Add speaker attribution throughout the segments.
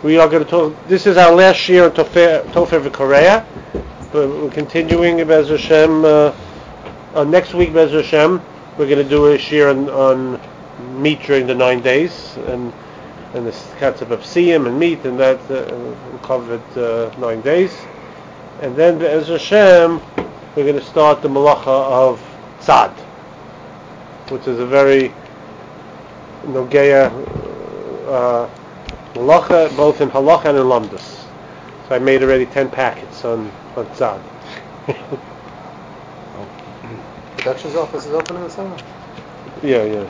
Speaker 1: We are going to talk. This is our last year on Tofer V'Korea. We're continuing Be'ez Hashem. Next week, Be'ez Hashem, we're going to do a shir on meat during the 9 days, and the concept of siyum and meat, and that we'll cover it 9 days. And then Be'ez Hashem, we're going to start the malacha of tzad, which is a very nogeya malacha, both in halacha and in lamdus. So I made already 10 packets on tzad.
Speaker 2: Production's office is open in the summer?
Speaker 1: Yeah.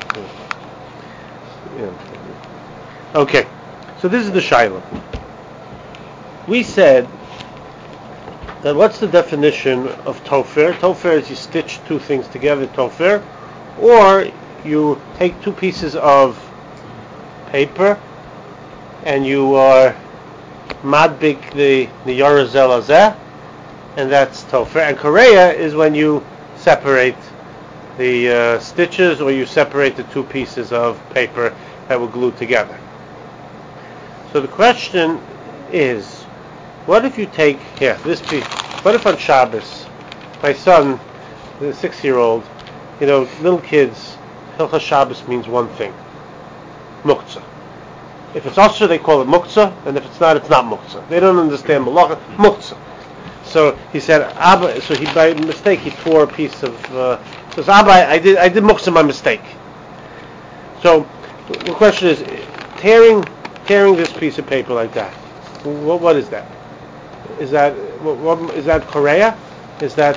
Speaker 1: Okay, so this is the shaila. We said that what's the definition of tofer? Tofer is you stitch two things together, tofer, or you take two pieces of paper and you are madbik the yarazel azeh, and that's tofer. And korea is when you separate the stitches, or you separate the two pieces of paper that were glued together. So the question is, what if you take this piece? What if on Shabbos, my son, the 6-year-old, little kids, Hilchas Shabbos means one thing, muktzah. If it's usher, they call it muktzah, and if it's not, it's not muktzah. They don't understand malacha, muktzah. So he said, Abba. So he, by mistake, he tore a piece of. Says, Abba, I did muktzah by mistake. So the question is, tearing this piece of paper like that. What is that? Is that korea? Is that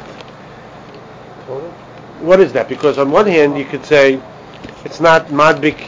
Speaker 1: what is that? Because on one hand you could say it's not madbik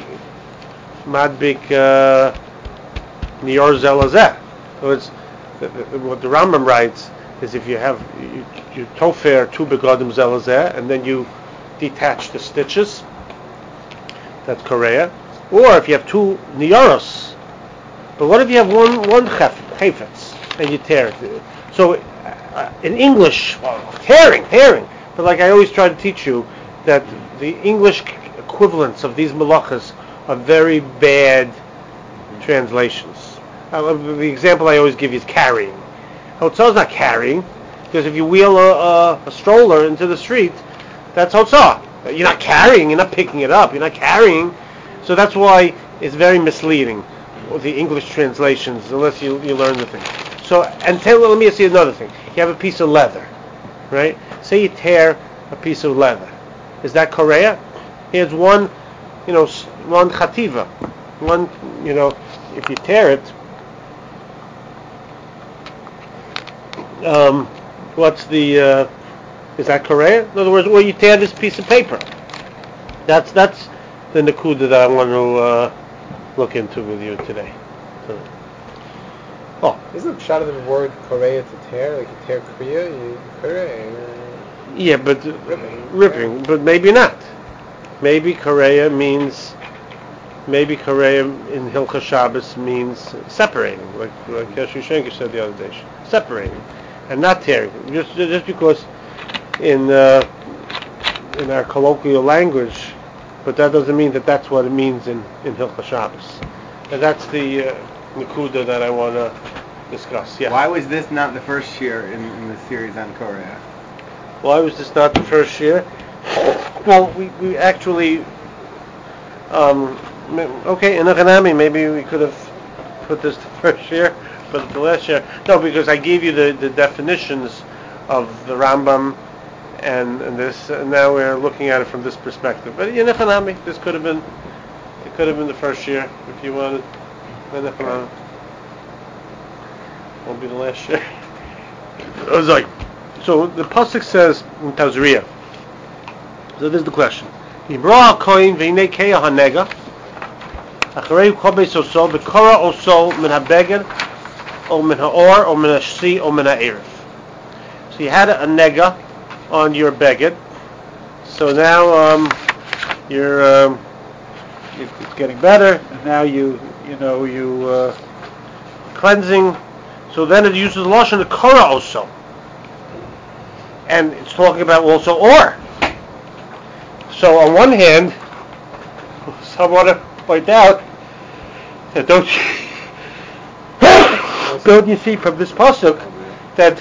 Speaker 1: niyor zelazeh. So it's what the Rambam writes is if you have you tofer two begodim zelazeh and then you detach the stitches, that's korea. Or if you have two niyoros. But what if you have one chayfetz and you tear it? So in English, tearing. But like I always try to teach you, that the English equivalents of these malachas are very bad translations. The example I always give you is carrying. Hotzah is not carrying, because if you wheel a stroller into the street, that's hotzah. You're not carrying, you're not picking it up, you're not carrying. So that's why it's very misleading, the English translations, unless you learn the thing. So, let me ask you another thing. You have a piece of leather, right? Say you tear a piece of leather. Is that korea? Here's one chativa. If you tear it, is that korea? In other words, well, you tear this piece of paper. That's the nakuda that I want to look into with you today.
Speaker 2: Isn't the shot of the word korea to tear? Like you tear kriya, you korea.
Speaker 1: Yeah, but ripping, but maybe not. Maybe korea in Hilchas Shabbos means separating, like Yeshua Shenker said the other day, separating and not tearing. Just because in our colloquial language, but that doesn't mean that that's what it means in Hilchas Shabbos. And that's the nakuda that I want to discuss. Yeah.
Speaker 3: Why was this not the first year in the series on Korea?
Speaker 1: Why was this not the first year? Well, we actually, in Hanami, maybe we could have put this the first year, but the last year. No, because I gave you the definitions of the Rambam and this, and now we're looking at it from this perspective. But in Hanami, this could have been the first year if you wanted. Won't be the last year. So the pasuk says in Tazria. So this is the question. Yibra koin v'inei keya hanega. Acharei kobeis oso b'kora oso min habeged or min haor or min hashsi or min ha'erev. So you had a nega on your beged. So now it's getting better. And now you cleansing. So then it uses lashon the kora oso. And it's talking about also or. So on one hand, so I want to point out that don't Good, you see from this pasuk that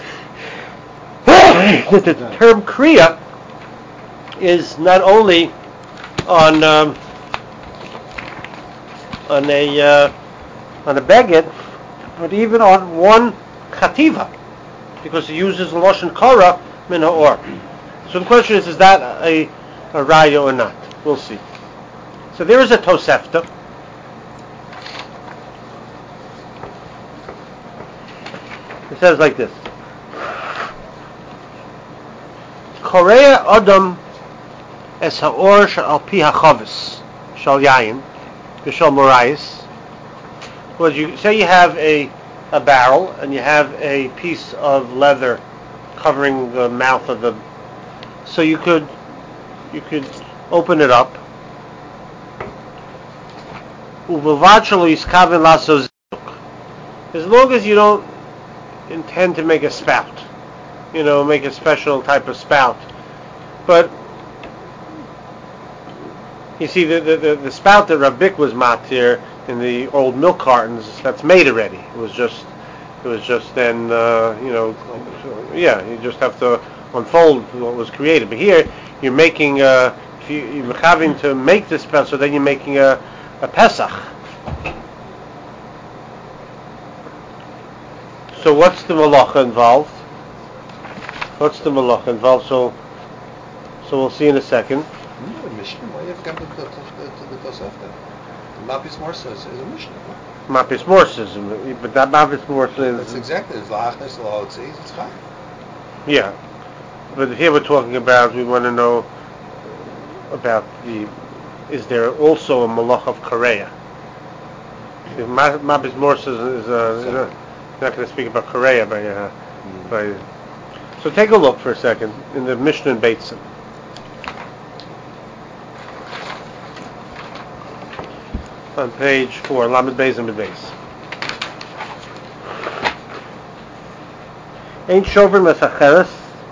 Speaker 1: the term kriya is not only on a beged, but even on one chativa, because he uses lashon kara min ha'or. So the question is that a raya or not? We'll see. So there is a Tosefta. It says like this: Korea Adam es ha'or shal pi ha'chavis shal yayin v'shal morayis. Well, you say you have a barrel and you have a piece of leather covering the mouth of the. So you could open it up. As long as you don't intend to make a spout, make a special type of spout. But you see, the spout that Rav Bick was matir in the old milk cartons, that's made already. It was just then, you just have to unfold what was created. But here, you're making, you're having to make this spout, so then you're making a Pesach. So what's the malacha involved? So we'll see in a second.
Speaker 4: The Mishnah, why you have to come to the Tosefta? Mapis Morsa is a Mishnah.
Speaker 1: Mapis Morsa but that Mapis Morsa is...
Speaker 4: That's exactly, it's La'achnes, La'otziz, it's fine.
Speaker 1: Yeah. But here we want to know about is there also a malach of Korea? Mapis Morsa is not going to speak about Korea, so take a look for a second in the Mishnah in Beitzim. On page 4, Lamed Beis and Beis. Ein shover mesacheres,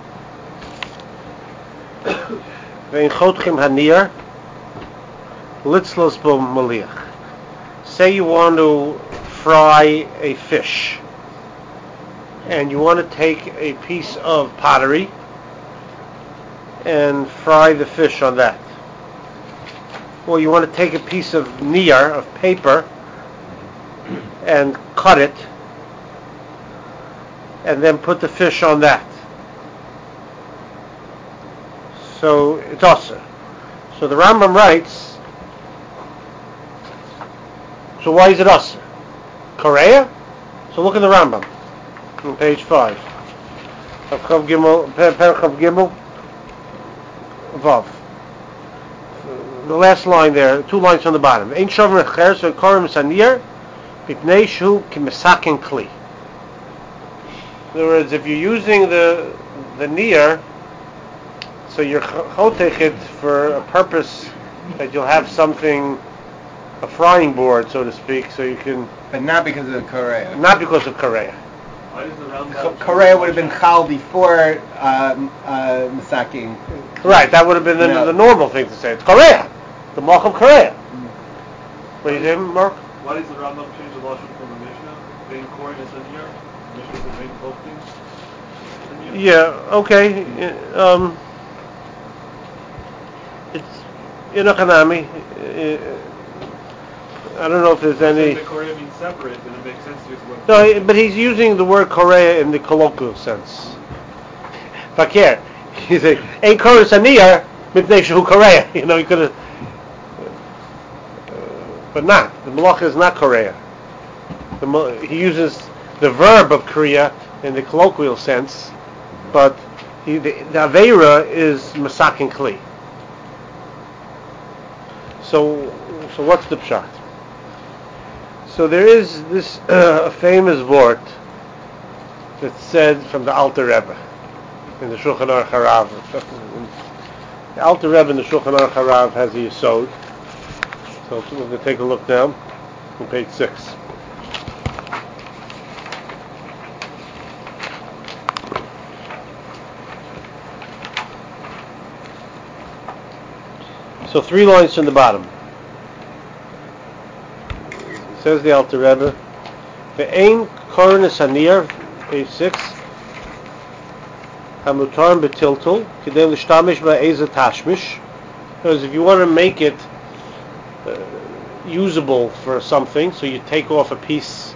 Speaker 1: ve'in chotchim hanir, litzlos bo maliach. Say you want to fry a fish, and you want to take a piece of pottery and fry the fish on that. Well, you want to take a piece of niyar, of paper, and cut it, and then put the fish on that. So it's asur. So the Rambam writes, so why is it asur? Korea? So look at the Rambam on page 5. Chav Gimel, Chav Gimel, Vav. The last line there, 2 lines from the bottom. Ein shover mesacheres ve'korim sanir, mipnei shu kimesaken kli. In other words, if you're using the niyar, so you're chotech it for a purpose that you'll have something, a frying board, so to speak, so you can...
Speaker 3: But not because of Korea.
Speaker 1: Not because of Korea.
Speaker 3: Korea would have been chal before Masaking.
Speaker 1: Right, that would have been the normal thing to say. It's Korea. The Malch of Korea. What do you say, Mark?
Speaker 5: Why does the Rambam change the lashon from the Mishnah? Vein korin is in here. Mishnah says vein chotchim.
Speaker 1: Yeah, okay. It's in a Hanami. I don't know if there's any...
Speaker 5: If the Korea means separate, then it makes sense to use the word...
Speaker 1: No, but he's using the word Korea in the colloquial sense. Fakir. He's saying, Ein Korea Saniyar, Mipnei Shehu Korea. He could have... but not. The Malach is not Korea. He uses the verb of Korea in the colloquial sense, but the Aveira is Masakin Kli. So what's the pshat? So there is this famous word that's said from the Alter Rebbe in the Shulchan Aruch Harav. The Alter Rebbe in the Shulchan Aruch Harav has a yesod. So we're going to take a look now on page 6. So 3 lines from the bottom. Says the Alter Rebbe, "Ve'ein Korinus Anir, page 6. Hamutar betiltul, kedei l'shtamish ba'eza tashmish. Because if you want to make it usable for something, so you take off a piece.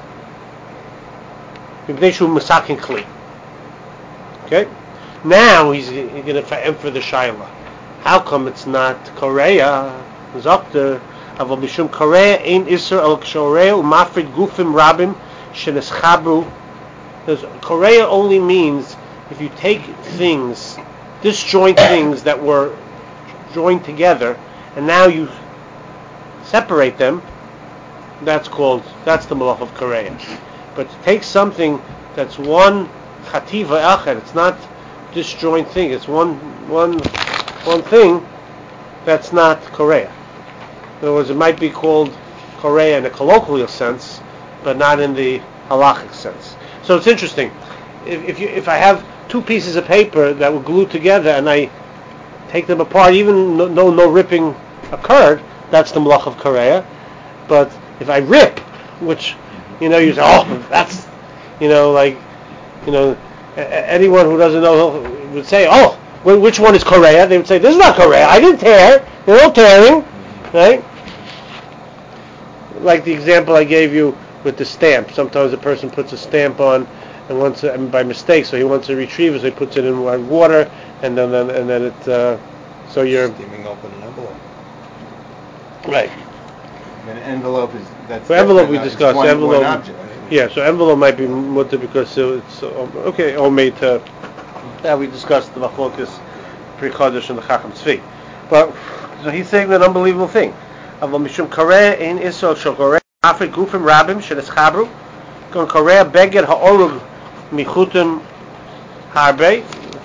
Speaker 1: Okay? Now he's going to for the Shaila. How come it's not Korea? Zokter Aval Mishum Korea ein Isser al Kshoreu Mafrid Gufim Rabim Sheneschabru. Because Korea only means if you take things, disjoint things that were joined together, and now you separate them. That's the malach of Korea. But to take something that's one chativa echad, it's not disjoint thing. It's one thing. That's not Korea. In other words, it might be called Korea in a colloquial sense, but not in the halachic sense. So it's interesting. If I have two pieces of paper that were glued together and I take them apart, even no ripping occurred, that's the malach of Korea. But if I rip, which you say, that's anyone who doesn't know would say, which one is Korea? They would say, this is not Korea. I didn't tear. They're all tearing, right? Like the example I gave you with the stamp. Sometimes a person puts a stamp on and wants to, by mistake, so he wants to retrieve it, so he puts it in water, and then it. So you're
Speaker 2: steaming open an envelope.
Speaker 1: Right.
Speaker 3: An envelope is that's.
Speaker 1: For envelope we discussed.
Speaker 3: One
Speaker 1: Envelope.
Speaker 3: object.
Speaker 1: Yeah, so envelope might be mutter because it's okay. All made to. Yeah, we discussed the machlokas pre chodesh and the chacham tzvi, but so he's saying an unbelievable thing. Aval mishum Korea in Israel shel Korea afrik gufim rabim sheneschabru kon Korea beged haorug michutim harbe.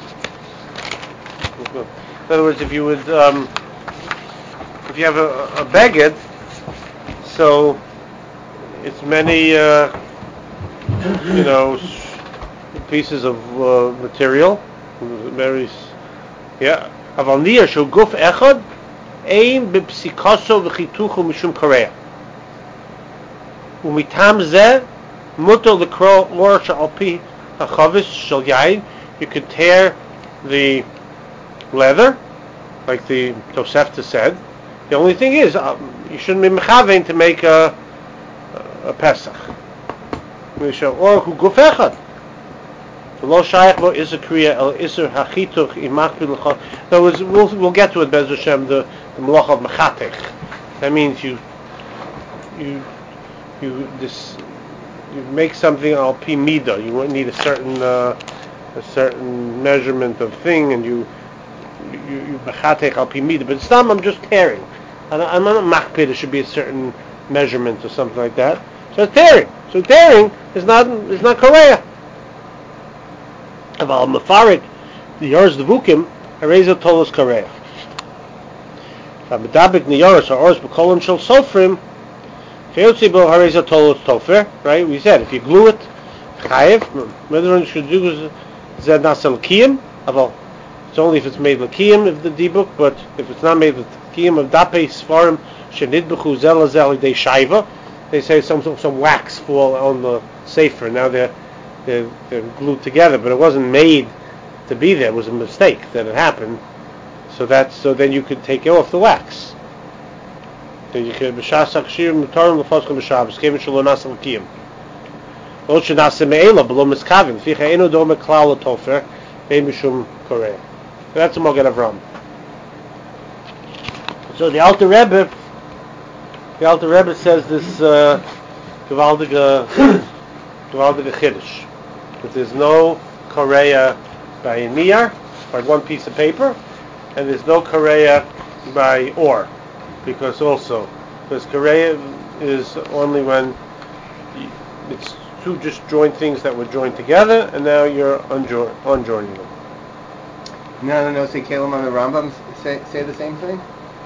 Speaker 1: In other words, if you would, if you have a beged, so it's many, pieces of material. Very, yeah. Aval niyah shel guf echad ein b'psikaso v'chituchu mishum Korea. Umitam zeh mutar l'kro or she'al pi hachavis shel yain. You could tear the leather, like the Tosefta said. The only thing is, you shouldn't be mechavein to make a Pesach. Or who guf echad. Lo shayach lo iser kriya el iser hachituch imakbil l'chol. In other words, we'll get to it, Bez Hashem, the malach of mechatech. That means you make something al pi mida. You won't need a certain measurement of thing, and you mechatech al pi mida. But some I'm just tearing. I'm not makpid. It should be a certain measurement or something like that. So it's tearing. So tearing is not Korea. Aval mafarik the yours devukim hareza tolos Korea. Medabik niyoros or ors b'kolon shel sofrim chayotzi bo hareza tolos tofer. Right? We said if you glue it, chayev. Whether should do zed nasel kiyim. Aval it's only if it's made l'kiyim of the dibuk, but if it's not made l'kiyim of dapei svarim shenidbechu zel zel de shaiva, they say some wax fall on the sefer. Now they're glued together, but it wasn't made to be there. It was a mistake that it happened. So then you could take off the wax. Then you could b'shas hakshir mutarim l'foskom b'shabbos kevin shelo nasa l'kiyim. Lo shenasa me'ela below miskavim ficha eno dome klal l'tofer bein mishum Korea. That's a Mogen Avram. So the Alter Rebbe says this gewaldige chiddush. That there's no Korea by a niyar, by one piece of paper, and there's no Korea by or, because Korea is only when it's two just joined things that were joined together, and now you're unjoining them.
Speaker 3: No. Say Kalim on the Rambam say the same thing.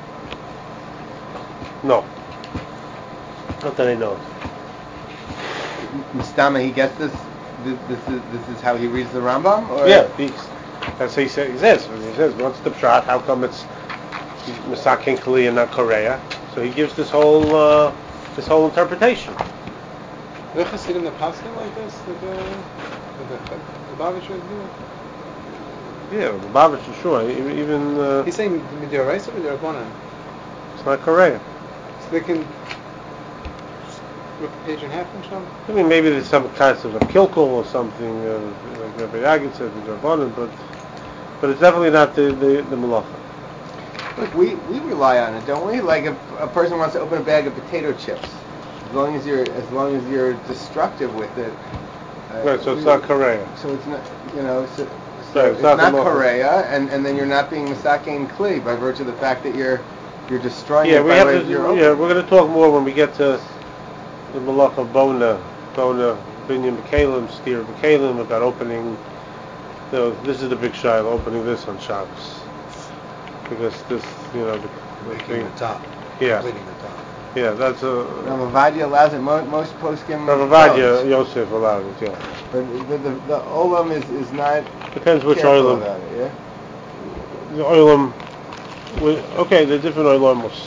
Speaker 1: No, not that I know.
Speaker 3: Mistama, he gets this. This is how he reads the Rambam. Or?
Speaker 1: Yeah, that's how he says. He says, what's the pshat? How come it's Misakin Kali and not Korea? So he gives this whole interpretation.
Speaker 2: The Chassidim, the Paskin like this, the Bavitcher is doing.
Speaker 1: Yeah, the Babich is sure. Even
Speaker 2: He's saying Midoraisa or Midorabanan.
Speaker 1: it's not correct.
Speaker 2: So they can rip a page in half and show.
Speaker 1: I mean, maybe there's some concept of kilkul or something, like Rabbi Yagid said, the Rabbanan, but it's definitely not the Malacha.
Speaker 3: Look, we rely on it, don't we? Like if a person wants to open a bag of potato chips, as long as you're destructive with it.
Speaker 1: Right, so it's not Korea.
Speaker 3: So it's not, so
Speaker 1: Right,
Speaker 3: it's not
Speaker 1: Malacha.
Speaker 3: Korea, and then you're not being Misakein Kli by virtue of the fact that you're destroying
Speaker 1: Yeah,
Speaker 3: it
Speaker 1: we
Speaker 3: by
Speaker 1: have
Speaker 3: way
Speaker 1: to.
Speaker 3: of your
Speaker 1: Yeah,
Speaker 3: open.
Speaker 1: we're going to talk more when we get to the Malacha of Bona, Binyan Bekalim, Steer Bekalim, about opening. This is the big shayla, opening this on Shabbos, because this, the
Speaker 4: Making
Speaker 1: thing.
Speaker 4: the top.
Speaker 1: Yeah.
Speaker 4: Completing the top.
Speaker 1: Yeah, that's a.
Speaker 3: Rav Avadia allows it. Most poskim.
Speaker 1: Rav Avadia Yosef allowed it. Yeah.
Speaker 3: But the olam is not.
Speaker 1: Depends which
Speaker 3: careful
Speaker 1: oilam.
Speaker 3: about it, yeah.
Speaker 1: The oilam. Okay, the different oilamos.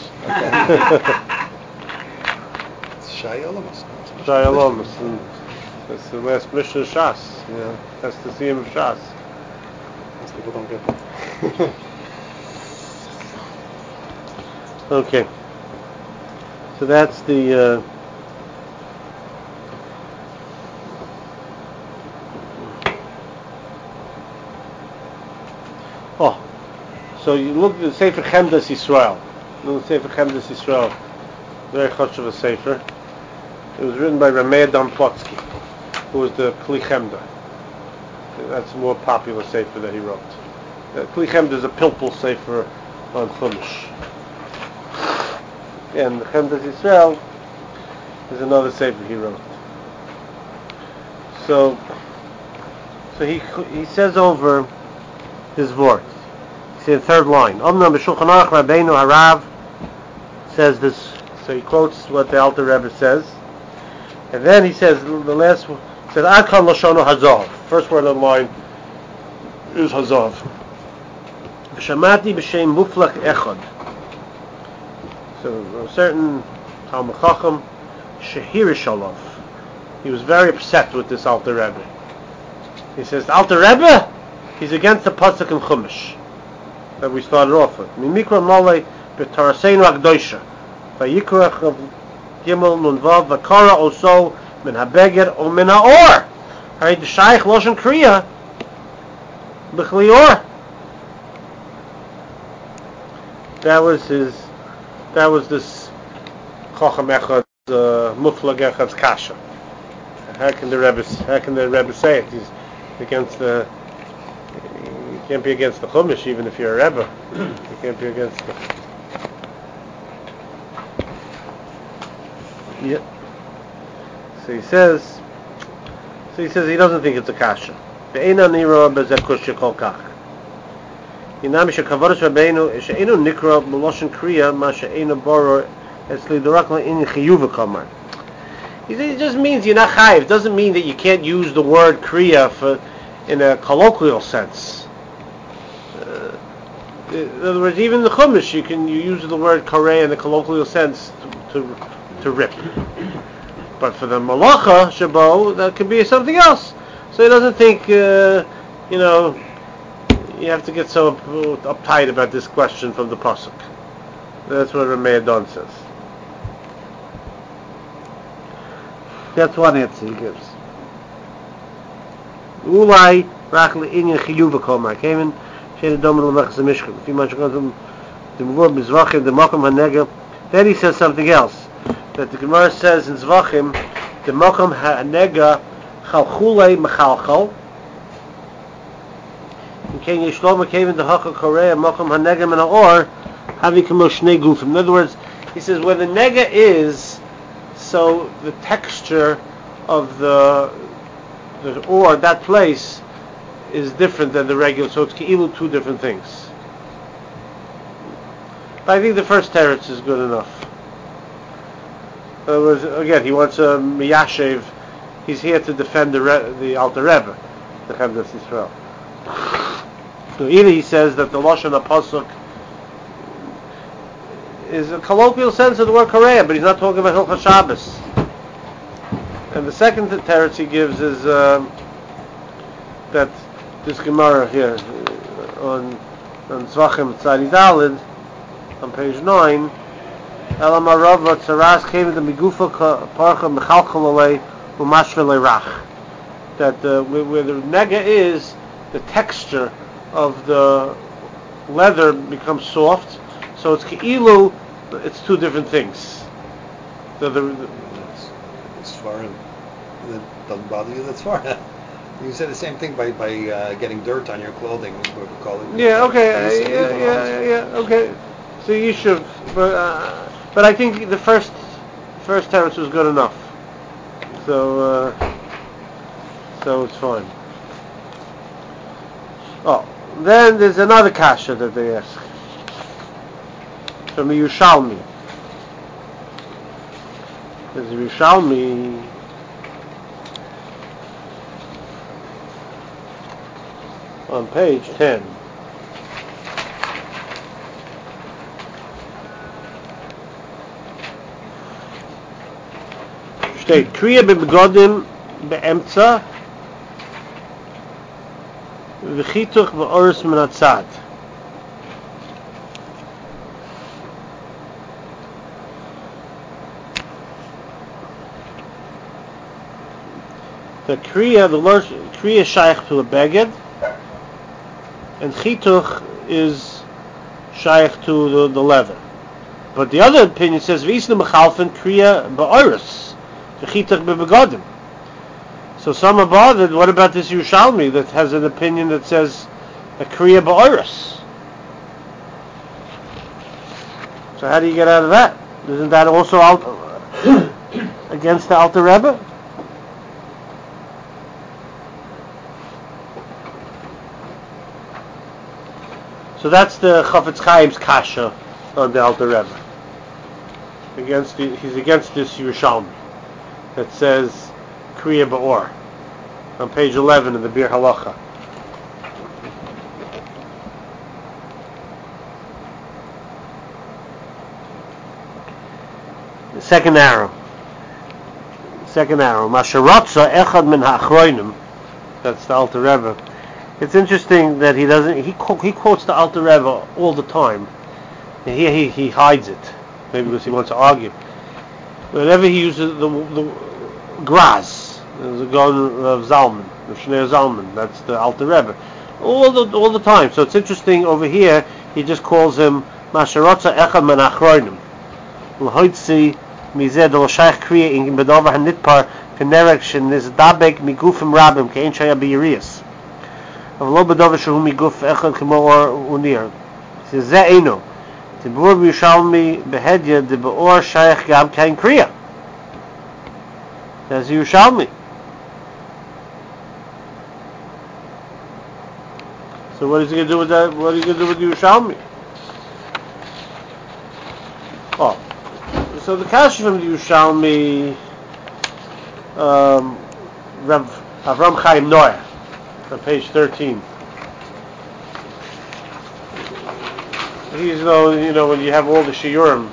Speaker 4: It's Shai Olamas.
Speaker 1: Shai Olamas. That's the last Mishnah of Shas. That's the theme of Shas.
Speaker 2: Most people don't get that.
Speaker 1: Okay. So that's the. So you look at the Sefer Chemdas Yisrael. The Sefer Chemdas Yisrael, very choshev a sefer. It was written by Rameh Adam Plotsky, who was the Kli Chemda. That's a more popular sefer that he wrote. Kli Chemda is a pilpul sefer on Chumash. And the Chemdas Yisrael is another sefer he wrote. So he says over his word. See the third line. Omnam b'Shulchan Aruch Rabbeinu Harav says this. So he quotes what the Alter Rebbe says, and then he says the last one says Adkan Lashonu Hazav. First word on the line is Hazav. V'shamati b'shem Muflach Echad. So a certain Talmud Chacham Shehirish Alav. He was very upset with this Alter Rebbe. He says Alter Rebbe, he's against the pasuk in Chumash that we started off with. Mimikra Malay b'Taraseinu Akdoisha. Vayikrach of Gimel Nunvav Vakara also min haBeged o min haOr. Right, the Shaykh Loshen Kriya b'Chli Or. That was this Chacham Echad Muflag Echad's kasha. How can the Rebbe say it? He's against the. You can't be against the Chumash even if you're a Rebbe. You can't be against the. Yeah. So he says he doesn't think it's a kasha. Ve'ena nira bezekusha kol kach. Inami shekavadas Rabbeinu she'enu nikra b'loshen kriya ma she'enu boror esli dorakla in chiyuva kamar. It just means you're not chayiv. It doesn't mean that you can't use the word kriya in a colloquial sense. In other words, even in the Chumash, you use the word kareh in the colloquial sense to rip. But for the malacha shabo, that could be something else. So he doesn't think you have to get so uptight about this question from the pasuk. That's what Rameh Adon says. That's one answer he gives. Ulai rachli inyan chiyuva koma. Came in shein domino levachas mishkan. If you much goes the muvor bezvachim the makom hanegel. Then he says something else that the Gemara says in Zvachim the makom hanega chalchulei machalchal. And King Yishlomo came in the Hacha Korea makom hanega min haor having shnei gufim. In other words, he says where the nega is. So the texture of the or that place is different than the regular. So it's keilu two different things. But I think the first teretz is good enough. In other words, again, he wants a miyashev. He's here to defend the Alter Rebbe, the Chemdas Yisrael. So either he says that the lashon pasuk is a colloquial sense of the word Korea, but he's not talking about Hilchas Shabbos. And the second teretz he gives is that this Gemara here on Zvachim Tzadi Dalid on page 9, Elam Arava Tzaras came into Migufa Parcha Mechalchal Alei Umashvel Rach. That where the nega is, the texture of the leather becomes soft, so it's keilu, it's two different things.
Speaker 4: It's foreign. That doesn't bother you. That's fine. You say the same thing by getting dirt on your clothing. We call it.
Speaker 1: Yeah. Okay. Yeah. Okay. So you should, but I think the first teretz was good enough. So it's fine. Oh, then there's another kasha that they ask from the Yerushalmi. There's a Yerushalmi. On page 10. Steht Kriya b'begodim be'emtza v'chituch b'oris min hatzad. The large Kriya shaykh to a beged, and chituch is shaykh to the leather. But the other opinion says v'isna mechalfen kriya ba'oris v'chituch b'begodim. So some are bothered. What about this Yerushalmi that has an opinion that says a kriya ba'oris? So how do you get out of that? Isn't that also against the Alter Rebbe? So that's the Chafetz Chaim's kasha on the Alter Rebbe. He's against this Yerushalmi that says Kriya Ba'or on page 11 of the Bir Halacha. The second arrow. Masharatza echad min ha'achroinim. That's the Alter Rebbe. It's interesting that he doesn't. He quotes the Alter Rebbe all the time, and here he hides it. Maybe because he wants to argue. Whenever he uses the Graz, there's a gun of Zalman, of Shneur Zalman. That's the Alter Rebbe, all the time. So it's interesting over here. He just calls him Masharatza Echad Men Achroinim. L'hoitzi mized l'shayich kriya in bedover hanitpar k'nerek shenizadabek migufim rabim ke'en shaya b'yirias. אבל לא בדובר שהוא מגוף אחד כמו אור וניר. זה אינו. דיבור בירושלמי בהדיה דבאור שייך גם כן קריאה. That's Yerushalmi. So what is he going to do with that? What are you going to do with Yerushalmi? Oh. So the kasha from Yerushalmi, Rav Avram Chaim Noah, on page 13. He's when you have all the shiurim,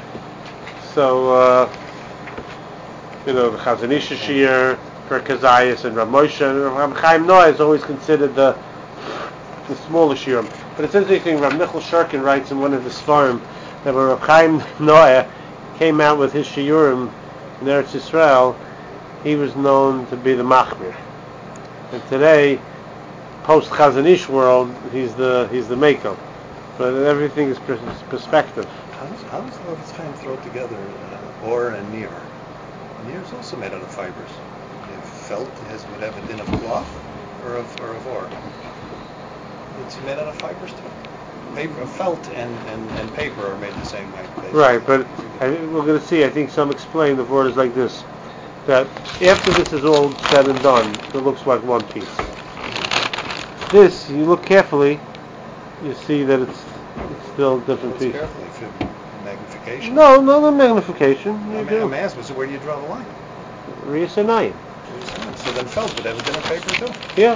Speaker 1: so the Chazon Ish shiur, Perkazayas, and Rav Moshe, and Rav Chaim Noah is always considered the smaller shiurim. But it's interesting. Rav Michal Shurkin writes in one of his Sfarim that when Rav Chaim Noah came out with his shiurim in Eretz Yisrael, he was known to be the machmir. And today, post Chazon Ish world, he's the Mako. But everything is perspective.
Speaker 4: How does Chofetz Chaim throw together or and Nir? Nir is also made out of fibers. If felt would have a din of cloth or of ore. It's made out of fibers too. Paper, felt and paper are made the same way. Basically.
Speaker 1: Right, but we're going to see. I think some explain the word is like this: that after this is all said and done, it looks like one piece. This, you look carefully, you see that it's still a different piece.
Speaker 4: Carefully for magnification.
Speaker 1: No magnification.
Speaker 4: I'm asking, so where do you draw the line?
Speaker 1: Riyas Anayim.
Speaker 4: So then felt would have a din of paper too.
Speaker 1: Yeah,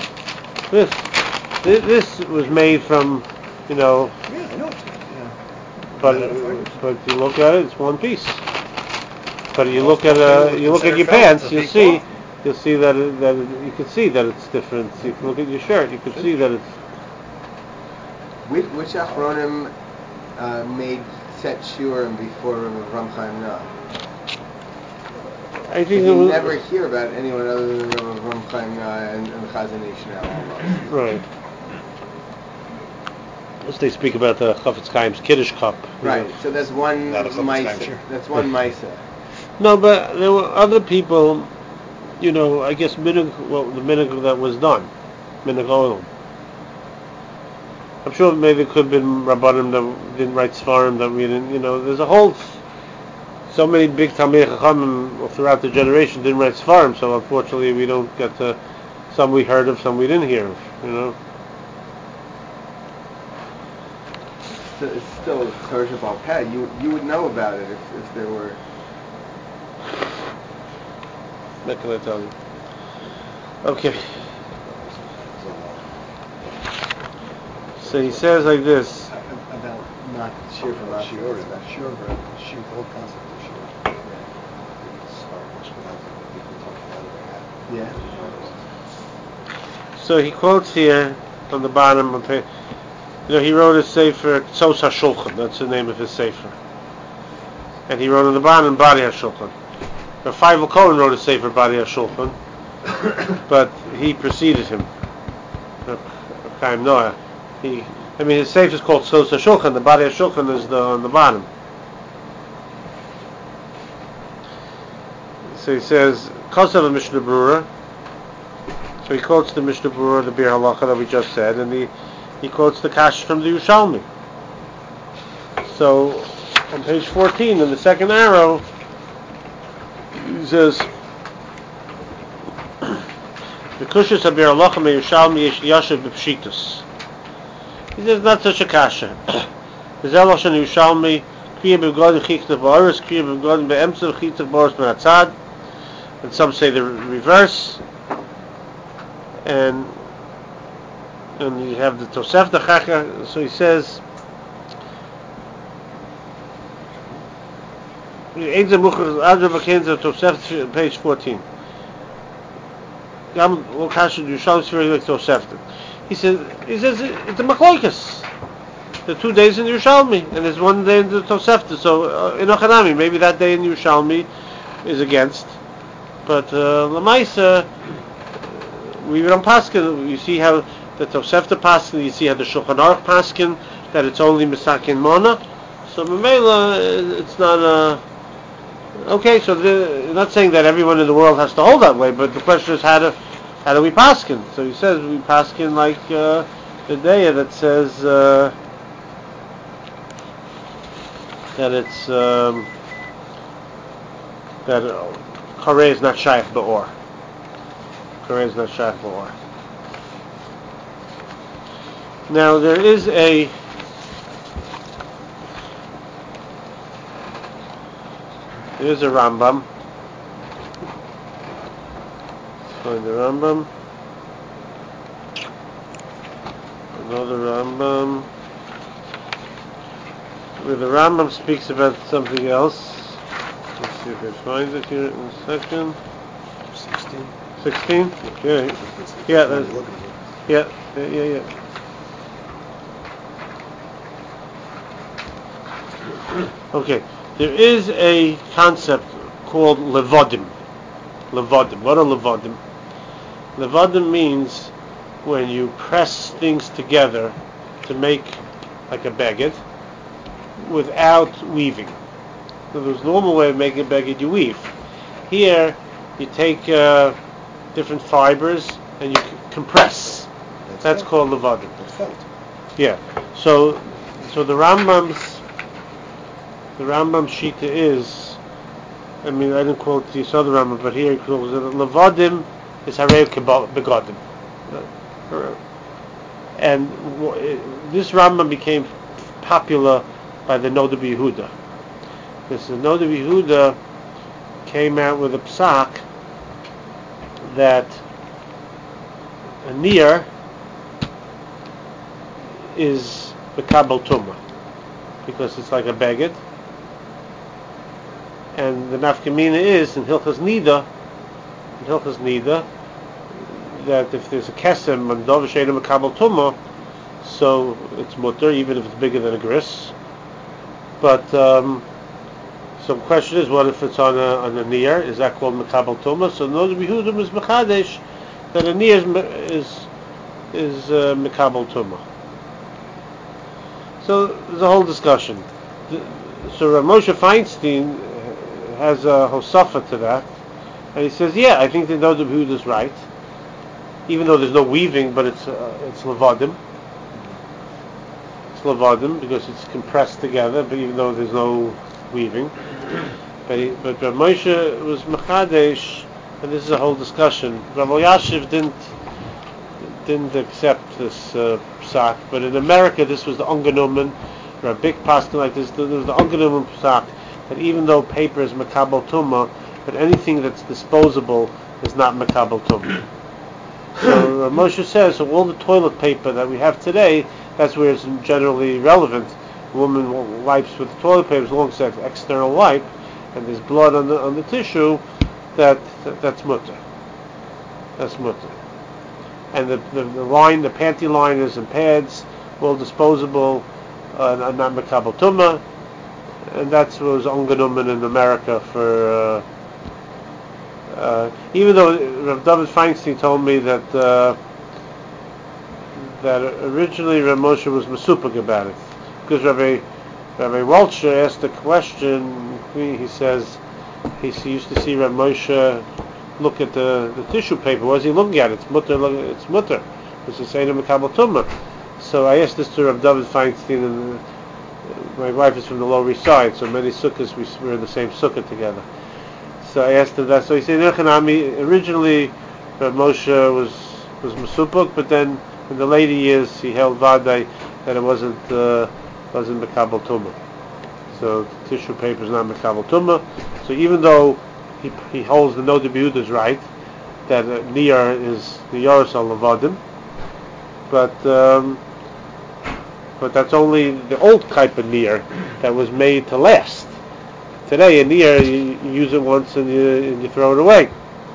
Speaker 1: this was made from,
Speaker 4: Yeah, I know.
Speaker 1: But you look at it, it's one piece. But you look at your pants, you'll see that you can see that it's different. If you look at your shirt, you can see that it's.
Speaker 3: Which Achronim made set shiurim before Rav Chaim Noah?
Speaker 1: I think
Speaker 3: you never hear about anyone other than Rav Chaim Noah and the Chazon Ish now. Almost.
Speaker 1: Right. As they speak about the Chafetz Chaim's Kiddush cup.
Speaker 3: Right.
Speaker 1: know.
Speaker 3: So that's one Maisa. That's one Maisa.
Speaker 1: No, but there were other people. I guess the minhag that was done, minhag olam. I'm sure maybe it could have been Rabbanim that didn't write Sfarim that we didn't. There's a whole. So many big Talmidei Chachamim throughout the generation didn't write Sfarim, so unfortunately we don't get to. Some we heard of, some we didn't hear of.
Speaker 3: It's still Torah Shabbal Peh. You would know about it if there were.
Speaker 1: What can I tell you? Okay. So he says like this.
Speaker 3: About not shiur for not
Speaker 4: shiur, the whole concept of shiur.
Speaker 3: Yeah.
Speaker 1: So he quotes here on the bottom of it. He wrote a sefer, Tzos HaShulchan. That's the name of his sefer. And he wrote on the bottom, Bari HaShulchan. Rav Feivel Cohen wrote a sefer, Bari HaShulchan, but he preceded him. Rav Chaim Noah. His sefer is called Tzos HaShulchan. The Bari HaShulchan is on the bottom. So he says, Kosav Mishnah Berurah. So he quotes the Mishnah Berurah, the Bir Halacha that we just said, and he quotes the Kash from the Yerushalmi. So on page 14, in the second arrow, he says, the Kushas HaBir Halacha me Yerushalmi Yashav B'Pshitus. He says, not such a Kasha. The Zelosh and Yerushalmi, Kriya B'Godim Chikta B'Oris, Kriya B'Godim B'Emtzav Chikta B'Oris B'Natzad. And some say the reverse. And you have the Tosefta Chacha. So he says, page 14. He says it's a Machlokes. The 2 days in Yerushalmi, and there's 1 day in the Tosefta. So in Ochanami, maybe that day in Yerushalmi is against. But Lamaisa, we read on Paskin. You see how the Tosefta Paskin. You see how the Shulchan Aruch Paskin that it's only Misakin Mona. So Mamela, it's not okay. So you're not saying that everyone in the world has to hold that way, but the question is how do we Paskin? So he says we Paskin like the day that says that it's that. Kareh is not shaykh ba'or. Kareh is not shaykh ba'or. Now there is a Rambam. Let's find the Rambam. Another Rambam. Where the Rambam speaks about something else. Let's see if I find it here in a second. 16? Okay. Yeah. Okay. There is a concept called levodim. Levodim. What are levodim? Levodim means when you press things together to make like a baguette without weaving. So there's a normal way of making a baguette, you weave. Here, you take different fibers and you compress. That's called levadim.
Speaker 4: That's felt.
Speaker 1: Yeah. So the Rambam's Shita is, I didn't quote this other Rambam, but here he quotes it. Levadim is harei begodim. And this Rambam became popular by the Noda B'Yehuda. Because the Noda B'Yehuda came out with a psak that a near is the Kabal Tumah, because it's like a baguette, and the nafkamina is in Hilchas Nida, that if there's a kesem on Dov Sheina Makabel Tumah, so it's mutter, even if it's bigger than a gris. But so the question is, what if it's on a near? Is that called Makabel Tumah? So no, the Behudim is Mekadesh that a near is Makabel Tumah. So there's a whole discussion. So Rav Moshe Feinstein has a hosafa to that, and he says, yeah, I think the Nod of Yehuda is right, even though there's no weaving, but it's levadim. It's levadim because it's compressed together, but even though there's no weaving. But Rav Moshe was mechadesh, and this is a whole discussion. Rav Elyashiv didn't accept this psak, but in America this was the Unganumen, or a big pasuk like this. There was the Unganumen psak that even though paper is makabel tumah, but anything that's disposable is not makabel tumah. So Moshe says, so all the toilet paper that we have today, that's where it's generally relevant. A woman wipes with toilet paper as long as it's external wipe, and there's blood on the tissue, that's mutter. That's mutter. And the line, the panty liners and pads, all disposable, and not makabel tumah, and that's what was ungenommen in America for. Even though Rav David Feinstein told me that originally Rav Moshe was mesupik about it, because Rabbi Walcher asked a question. He says he used to see Rav Moshe look at the tissue paper. What is he looking at? It's mutter. It's mutter. It's the same makabel tumah. So I asked this to Rav David Feinstein, and my wife is from the Lower East Side, so many sukkahs we're in the same sukkah together. So I asked him that. So he said, originally Rav Moshe was mesupuk, but then in the later years he held vaday that it wasn't makabel tumah. So tissue paper is not makabel tumah. So even though he holds the Nod Yehuda is right, that niyar is niyaros al levadim, but that's only the old type of niyar that was made to last. Today, a niyar, you use it once and you throw it away.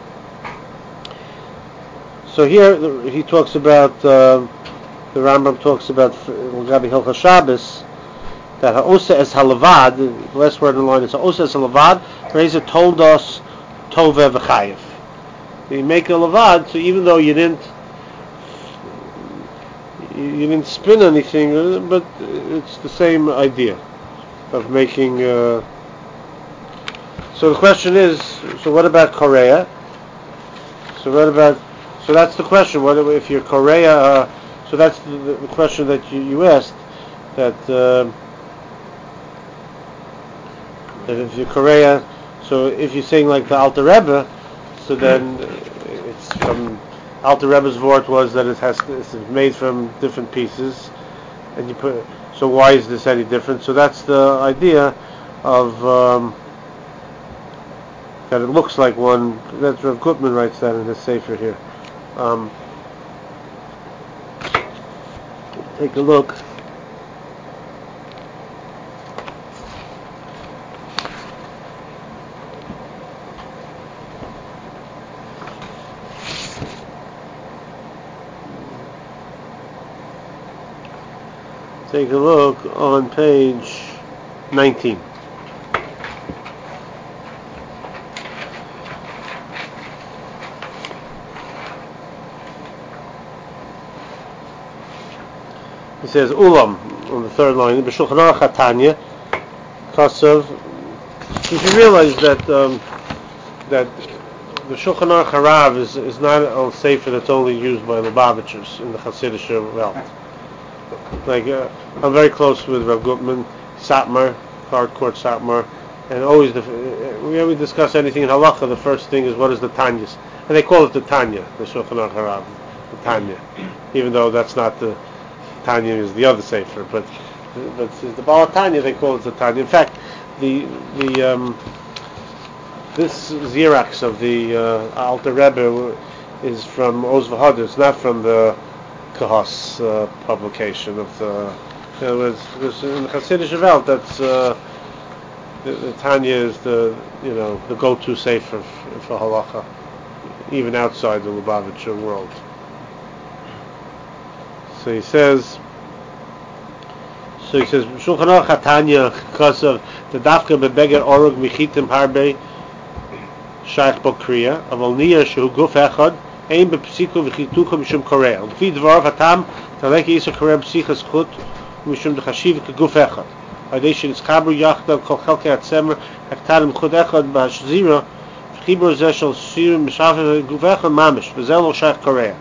Speaker 1: So here he talks about, the Rambam talks about Gabi Hilchas Shabbos, that ha'osa es halavad, the last word in the line is ha'osa es halavad, Reza told us toveh v'chayev. You make a lavad, so even though you didn't spin anything, but it's the same idea of making. So the question is, so what about Korea? So that's the question. What if you're Korea? So that's the question that you asked. That if you're Korea, so if you're saying like the Alter Rebbe, so then it's from Alter Rebbe's vort was that it's made from different pieces, and you put. So why is this any different? So that's the idea of that it looks like one. That's Rav Gutman writes that in his sefer here. Take a look. Take a look on page 19. He says Ulam on the third line. B'Shulchan Aruch HaTanya Kasav. You should realize that the Shulchan Aruch Harav is not a sefer that's only used by Lubavitchers in the Hasidic world. Like I'm very close with Rav Gutman, Satmar, hardcore Satmar, and always whenever we discuss anything in Halacha, the first thing is what is the Tanyas, and they call it the Tanya, the Shulchan Aruch Harav, the Tanya, even though that's not the Tanya is the other sefer, but the Baal Tanya they call it the Tanya. In fact, the this Xerox of the Alter Rebbe is from Oz V'Hadar. It's not from the Kahas publication of the. In other words, because in the Hasidic Welt, that's the Tanya is the go-to sefer for halacha, even outside the Lubavitcher world. So he says, Shulchan Aruch HaTanya, because of the dafka bebeger orug michitim harbe shaykh bo kriya, aval niyah shehu guf echad, ein bepsiku v'chitucha mishum korea. L'fi dvarav hatam, taleki isa korea b'sichas chut, mishum d'chashiv k'guf echad. Adei shenitzchabru yachdav kol chelkei hatzemer, haktarim chut echad b'hashzira, v'chibur zeh shel shirim b'shafet guf echad mamish, v'zeh lo shaykh korea.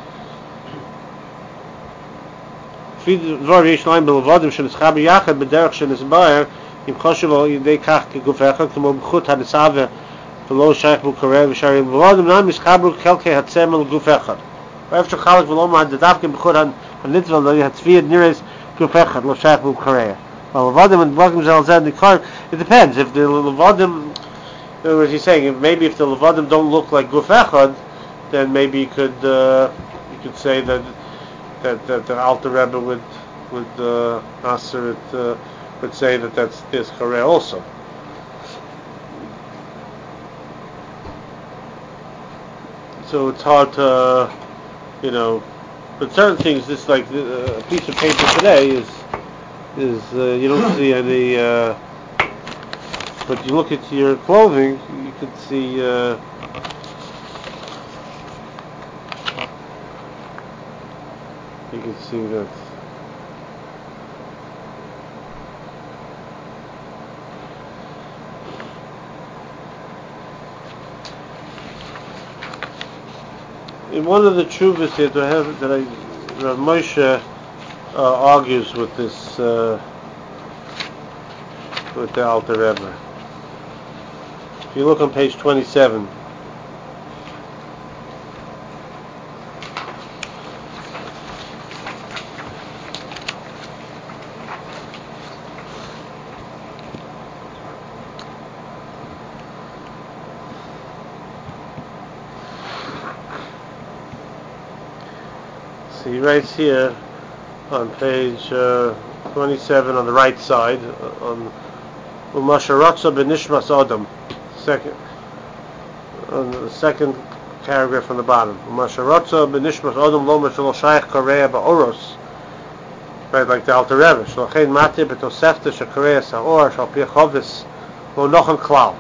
Speaker 1: לפי דבר יש להם בלבודים שנסחבר יחד בדרך שנסבר אם חושב על ידי כך כגוף אחד כמו בחוט הנסעבה ולא שייך בו קורא ושארים בלבודים נם נסחבר חלקי הצמל גוף אחד ואיפה שחלק ולא מהדדף בחוט הנצבל לא יצביע נראה גוף אחד לא שייך בו קורא בלבודים and זה על זה נקרא it depends if the levodim as he's saying maybe if the levodim don't look like guf echad then maybe you could say that the Alter Rebbe would answer it would say that that's this Chareh also. So it's hard to but certain things, just like a piece of paper today is you don't see any but you look at your clothing, you could see you can see that in one of the tshuvas here Rav Moshe argues with this with the Alter Rebbe. If you look on page 27. He writes here on page 27 on the right side on Umasharatza benishmas Adam, on the second paragraph on the bottom. Umasharatza benishmas Adam lo mashal shaykh korea ba'oros, right, like the Alter Rebbe. Shalchein mati betosefta shakorea sa'or shal pi chavis lo nocham klal.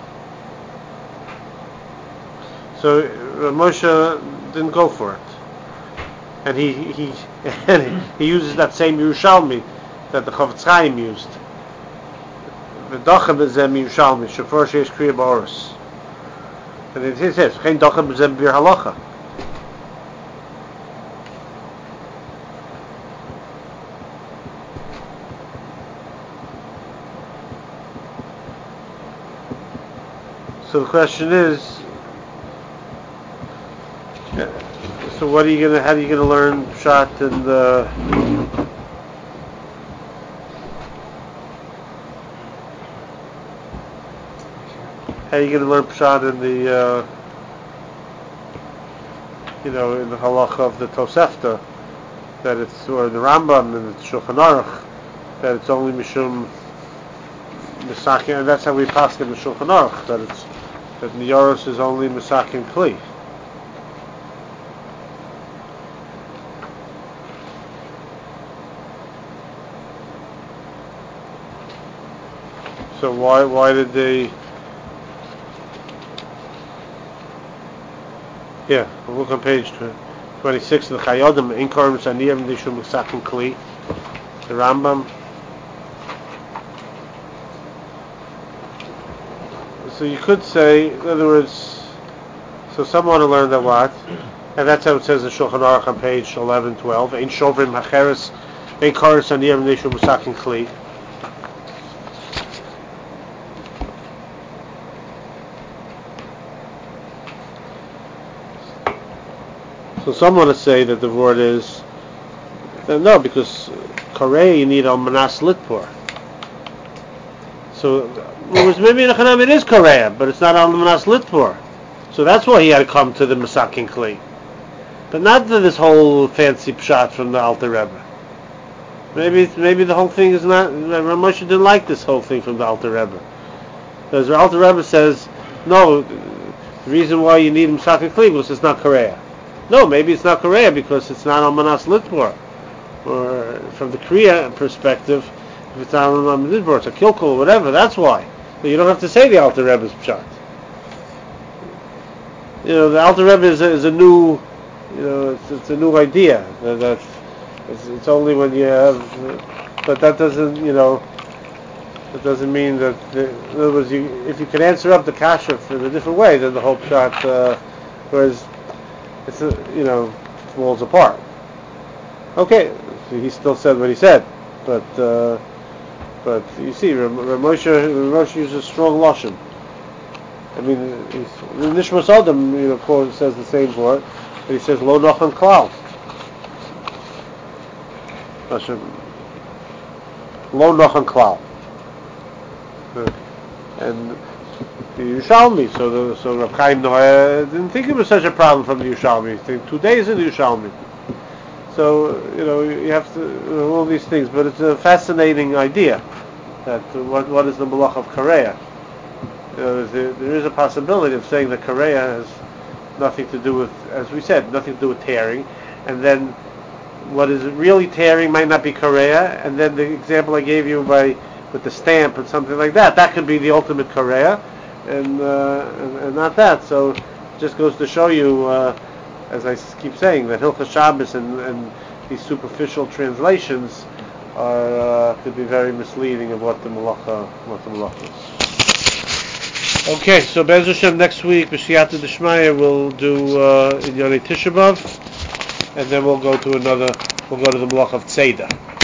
Speaker 1: So Moshe didn't go for it. And he uses that same Yerushalmi that the Chofetz Chaim used. V'dochem b'zeh Yerushalmi shafar sheish kriya ba'oros. And it says, "Chein dochem b'zeh b'bir halacha." So the question is. So how are you gonna learn Pshat in the in the halacha of the Tosefta, that it's, or the Rambam and the Shulchan Aruch, that it's only mishum misakin, and that's how we pass in the Shulchan Aruch, that Niyaros is only misakin kli. So why did they? Yeah, we'll look on page 26 of the Chayodim. Inkarim Saniyam Nishum Misakin Kli, the Rambam. So you could say, in other words, so some want to learn that what, and that's how it says in Shulchan Aruch on page 11-12. Ein Shovrim Hacheres Inkarim Saniyam Nishum Misakin Kli. So some want to say that the word is no, because Korei you need Almanas Litpur. So maybe in Echanam it is Korea, but it's not Almanas Litpur. So that's why he had to come to the Masakin Kli. But not to this whole fancy pshat from the Alter Rebbe. Maybe the whole thing is not. Rav Moshe didn't like this whole thing from the Alter Rebbe. Because the Alter Rebbe says, no, the reason why you need Msaka Kli is it's not Korea. No, maybe it's not Korea because it's not Almanas Litbor. Or from the Korea perspective, if it's not Almanas Litbor, it's a Kilkul or whatever, that's why. But you don't have to say the Alter Rebbe's Pshat. The Alter Rebbe is a new, it's a new idea. It's only when you have, but that doesn't, it doesn't mean that, in other words, if you can answer up the kasha in a different way, then the whole shot, whereas, it's, falls apart. Okay, so he still said what he said, but you see, Moshe uses strong lashon. I mean, Nishmas Adam, says the same word, but he says, Lo Nachan Klal. Lo Nachan Klal. And the Yerushalmi, so Rav Chaim Noah didn't think it was such a problem from the Yerushalmi. He think 2 days in the Yerushalmi. So you have to all these things, but it's a fascinating idea that what is the Malach of Korea? There is a possibility of saying that Korea has nothing to do with, as we said, nothing to do with tearing, and then what is really tearing might not be Korea, and then the example I gave you with the stamp and something like that could be the ultimate Korea, and not that. So it just goes to show you, as I keep saying, that Hilchos Shabbos and these superficial translations could be very misleading of what the malacha is. Okay, so Be'ez Hashem next week, B'Siyata D'Shmaya, we'll do Inyonei Tisha B'Av, and then we'll go to the malacha of Tzeidah.